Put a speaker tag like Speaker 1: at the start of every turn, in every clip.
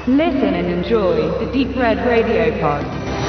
Speaker 1: Listen and enjoy the Deep Red Radio Pod.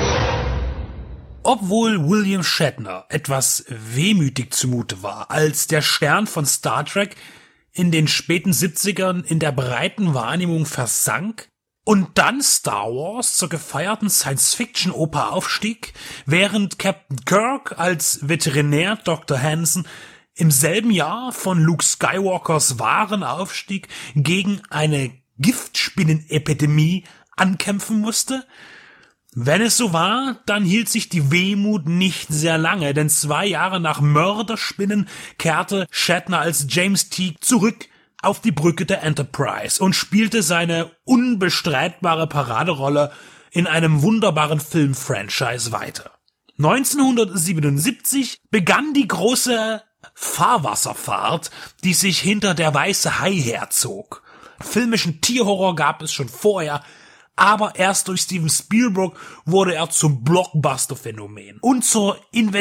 Speaker 2: Obwohl William Shatner etwas wehmütig zumute war, als der Stern von Star Trek in den späten 70ern in der breiten Wahrnehmung versank und dann Star Wars zur gefeierten Science-Fiction-Oper aufstieg, während Captain Kirk als Veterinär Dr. Hansen im selben Jahr von Luke Skywalkers wahren Aufstieg gegen eine Giftspinnenepidemie ankämpfen musste. Wenn es so war, dann hielt sich die Wehmut nicht sehr lange, denn 2 Jahre nach Mörderspinnen kehrte Shatner als James Teague zurück auf die Brücke der Enterprise und spielte seine unbestreitbare Paraderolle in einem wunderbaren Filmfranchise weiter. 1977 begann die große Fahrwasserfahrt, die sich hinter Der weiße Hai herzog. Filmischen Tierhorror gab es schon vorher, aber erst durch Steven Spielberg wurde er zum Blockbuster-Phänomen und zur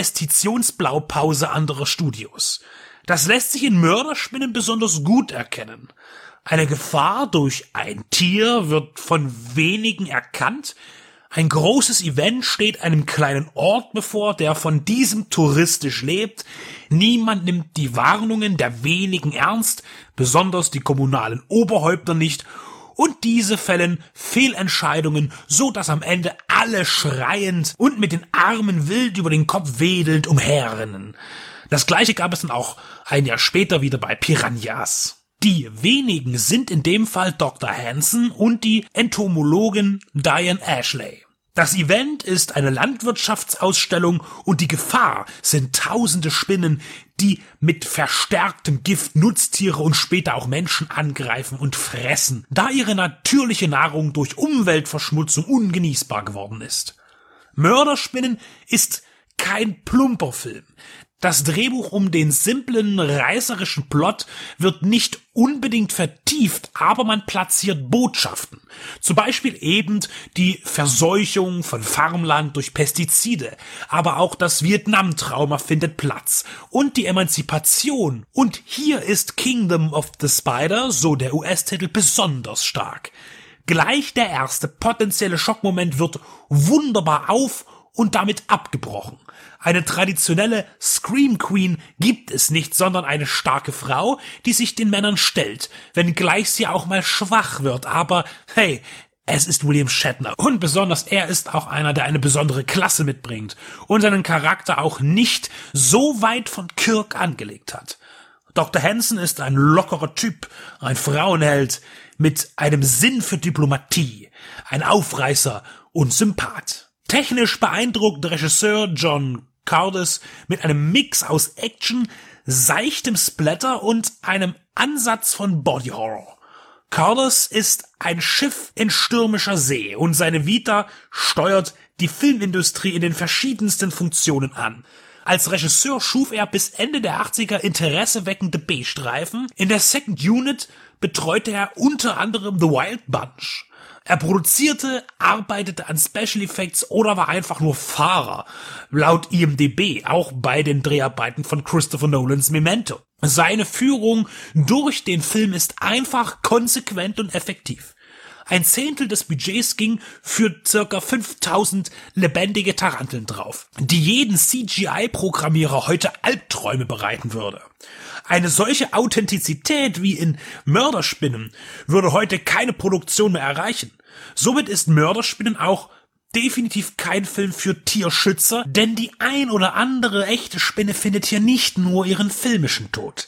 Speaker 2: Investitionsblaupause anderer Studios. Das lässt sich in Mörderspinnen besonders gut erkennen. Eine Gefahr durch ein Tier wird von wenigen erkannt. Ein großes Event steht einem kleinen Ort bevor, der von diesem touristisch lebt. Niemand nimmt die Warnungen der wenigen ernst, besonders die kommunalen Oberhäupter nicht. Und diese fällen Fehlentscheidungen, so dass am Ende alle schreiend und mit den Armen wild über den Kopf wedelnd umherrennen. Das gleiche gab es dann auch ein Jahr später wieder bei Piranhas. Die wenigen sind in dem Fall Dr. Hansen und die Entomologin Diane Ashley. Das Event ist eine Landwirtschaftsausstellung und die Gefahr sind tausende Spinnen, die mit verstärktem Gift Nutztiere und später auch Menschen angreifen und fressen, da ihre natürliche Nahrung durch Umweltverschmutzung ungenießbar geworden ist. Mörderspinnen ist kein plumper Film. Das Drehbuch um den simplen, reißerischen Plot wird nicht unbedingt vertieft, aber man platziert Botschaften. Zum Beispiel eben die Verseuchung von Farmland durch Pestizide, aber auch das Vietnam-Trauma findet Platz und die Emanzipation. Und hier ist Kingdom of the Spider, so der US-Titel, besonders stark. Gleich der erste potenzielle Schockmoment wird wunderbar auf und damit abgebrochen. Eine traditionelle Scream Queen gibt es nicht, sondern eine starke Frau, die sich den Männern stellt, wenngleich sie auch mal schwach wird. Aber hey, es ist William Shatner und besonders er ist auch einer, der eine besondere Klasse mitbringt und seinen Charakter auch nicht so weit von Kirk angelegt hat. Dr. Hansen ist ein lockerer Typ, ein Frauenheld mit einem Sinn für Diplomatie, ein Aufreißer und Sympath. Technisch beeindruckt Regisseur John Curtis mit einem Mix aus Action, seichtem Splatter und einem Ansatz von Body Horror. Curtis ist ein Schiff in stürmischer See und seine Vita steuert die Filmindustrie in den verschiedensten Funktionen an. Als Regisseur schuf er bis Ende der 80er interesseweckende B-Streifen. In der Second Unit betreute er unter anderem The Wild Bunch. Er produzierte, arbeitete an Special Effects oder war einfach nur Fahrer, laut IMDb, auch bei den Dreharbeiten von Christopher Nolans Memento. Seine Führung durch den Film ist einfach, konsequent und effektiv. 1/10 des Budgets ging für ca. 5000 lebendige Taranteln drauf, die jeden CGI-Programmierer heute Albträume bereiten würde. Eine solche Authentizität wie in Mörderspinnen würde heute keine Produktion mehr erreichen. Somit ist Mörderspinnen auch definitiv kein Film für Tierschützer, denn die ein oder andere echte Spinne findet hier nicht nur ihren filmischen Tod.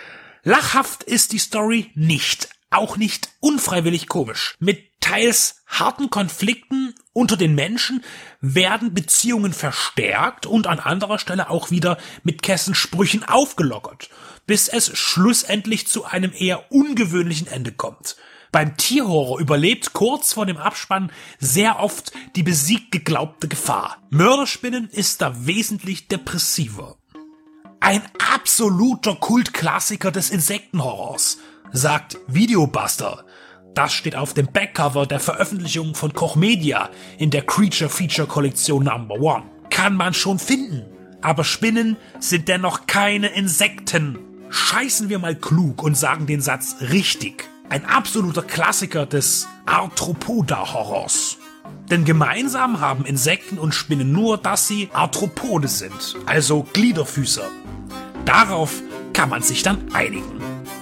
Speaker 2: Lachhaft ist die Story nicht, auch nicht unfreiwillig komisch. Mit teils harten Konflikten unter den Menschen werden Beziehungen verstärkt und an anderer Stelle auch wieder mit Kessensprüchen aufgelockert, bis es schlussendlich zu einem eher ungewöhnlichen Ende kommt. Beim Tierhorror überlebt kurz vor dem Abspann sehr oft die besiegt geglaubte Gefahr. Mörderspinnen ist da wesentlich depressiver. Ein absoluter Kultklassiker des Insektenhorrors, sagt Videobuster. Das steht auf dem Backcover der Veröffentlichung von Koch Media in der Creature Feature Kollektion Number 1. Kann man schon finden, aber Spinnen sind dennoch keine Insekten. Scheißen wir mal klug und sagen den Satz richtig. ein absoluter Klassiker des Arthropoda-Horrors. Denn gemeinsam haben Insekten und Spinnen nur, dass sie Arthropode sind, also Gliederfüßer. Darauf kann man sich dann einigen.